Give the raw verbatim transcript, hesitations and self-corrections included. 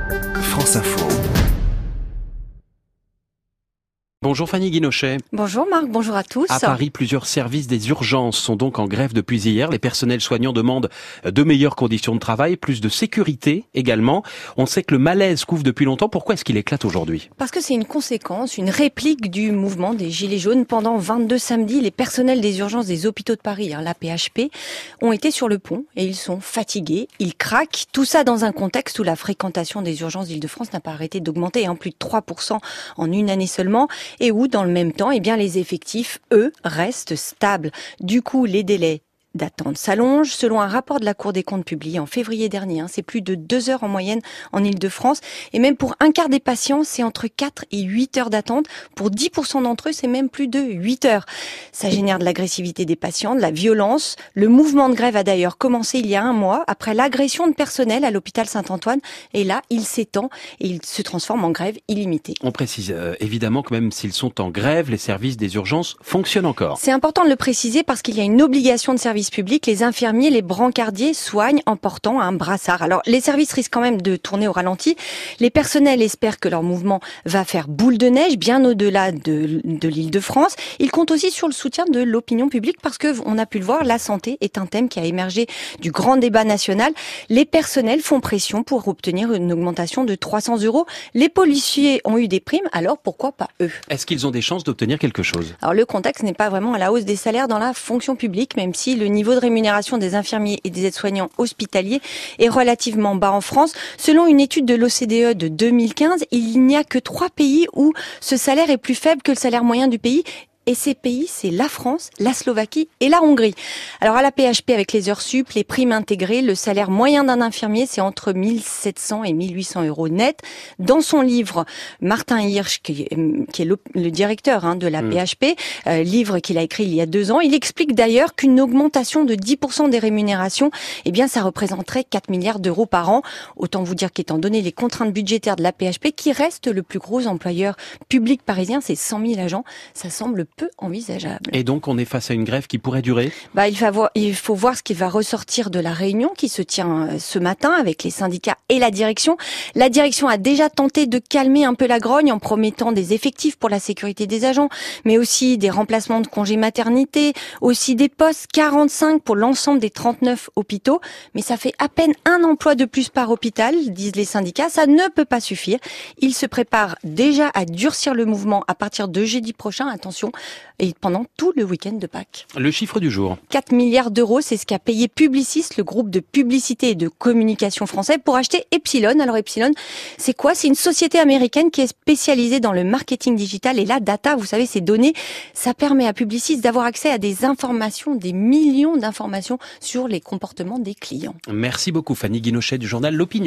France Info. Bonjour Fanny Guinochet. Bonjour Marc, bonjour à tous. À Paris, plusieurs services des urgences sont donc en grève depuis hier. Les personnels soignants demandent de meilleures conditions de travail, plus de sécurité également. On sait que le malaise couvre depuis longtemps. Pourquoi est-ce qu'il éclate aujourd'hui ? Parce que c'est une conséquence, une réplique du mouvement des Gilets jaunes. Pendant vingt-deux samedis, les personnels des urgences des hôpitaux de Paris, hein, l'A P H P, ont été sur le pont et ils sont fatigués, ils craquent. Tout ça dans un contexte où la fréquentation des urgences d'Île-de-France n'a pas arrêté d'augmenter, en plus de trois pour cent en une année seulement. Et où, dans le même temps, eh bien, les effectifs, eux, restent stables. Du coup, les délais d'attente s'allongent. Selon un rapport de la Cour des comptes publié en février dernier, hein, c'est plus de deux heures en moyenne en Île-de-France. Et même pour un quart des patients, c'est entre quatre et huit heures d'attente. Pour dix pour cent d'entre eux, c'est même plus de huit heures. Ça génère de l'agressivité des patients, de la violence. Le mouvement de grève a d'ailleurs commencé il y a un mois, après l'agression de personnel à l'hôpital Saint-Antoine. Et là, il s'étend et il se transforme en grève illimitée. On précise euh, évidemment que même s'ils sont en grève, les services des urgences fonctionnent encore. C'est important de le préciser parce qu'il y a une obligation de service public. Les infirmiers, les brancardiers soignent en portant un brassard. Alors, les services risquent quand même de tourner au ralenti. Les personnels espèrent que leur mouvement va faire boule de neige bien au-delà de, de l'Île-de-France. Ils comptent aussi sur le soutien de l'opinion publique parce que, on a pu le voir, la santé est un thème qui a émergé du grand débat national. Les personnels font pression pour obtenir une augmentation de trois cents euros. Les policiers ont eu des primes, alors pourquoi pas eux ? Est-ce qu'ils ont des chances d'obtenir quelque chose ? Alors, le contexte n'est pas vraiment à la hausse des salaires dans la fonction publique, même si le niveau de rémunération des infirmiers et des aides-soignants hospitaliers est relativement bas en France. Selon une étude de l'O C D E de deux mille quinze, il n'y a que trois pays où ce salaire est plus faible que le salaire moyen du pays. Et ces pays, c'est la France, la Slovaquie et la Hongrie. Alors à l'A P H P, avec les heures sup, les primes intégrées, le salaire moyen d'un infirmier, c'est entre mille sept cents et mille huit cents euros net. Dans son livre, Martin Hirsch, qui est, qui est le, le directeur hein, de l'A P H P, mmh. euh, livre qu'il a écrit il y a deux ans, il explique d'ailleurs qu'une augmentation de dix pour cent des rémunérations, eh bien, ça représenterait quatre milliards d'euros par an. Autant vous dire qu'étant donné les contraintes budgétaires de l'A P H P, qui reste le plus gros employeur public parisien, c'est cent mille agents, ça semble peu envisageable. Et donc on est face à une grève qui pourrait durer ? Bah, il faut voir, il faut voir ce qui va ressortir de la réunion qui se tient ce matin avec les syndicats et la direction. La direction a déjà tenté de calmer un peu la grogne en promettant des effectifs pour la sécurité des agents, mais aussi des remplacements de congés maternité, aussi des postes, quarante-cinq pour l'ensemble des trente-neuf hôpitaux. Mais ça fait à peine un emploi de plus par hôpital, disent les syndicats. Ça ne peut pas suffire. Ils se préparent déjà à durcir le mouvement à partir de jeudi prochain. Attention, et pendant tout le week-end de Pâques. Le chiffre du jour. quatre milliards d'euros, c'est ce qu'a payé Publicis, le groupe de publicité et de communication français, pour acheter Epsilon. Alors Epsilon, c'est quoi ? C'est une société américaine qui est spécialisée dans le marketing digital et la data. Vous savez, ces données, ça permet à Publicis d'avoir accès à des informations, des millions d'informations sur les comportements des clients. Merci beaucoup Fanny Guinochet du journal L'Opinion.